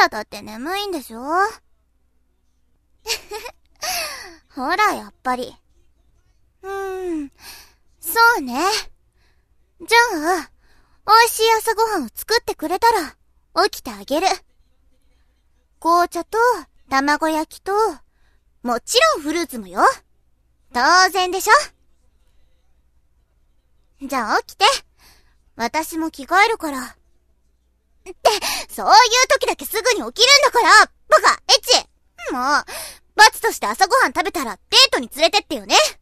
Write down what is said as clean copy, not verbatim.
朝だって眠いんでしょほら、やっぱり。そうね。じゃあ、美味しい朝ごはんを作ってくれたら、起きてあげる。紅茶と、卵焼きと、もちろんフルーツもよ。当然でしょ。じゃあ起きて。私も着替えるから。って、そういう時だけすぐに起きるんだからバカ、エッチ。もう、罰として朝ごはん食べたらデートに連れてってよね。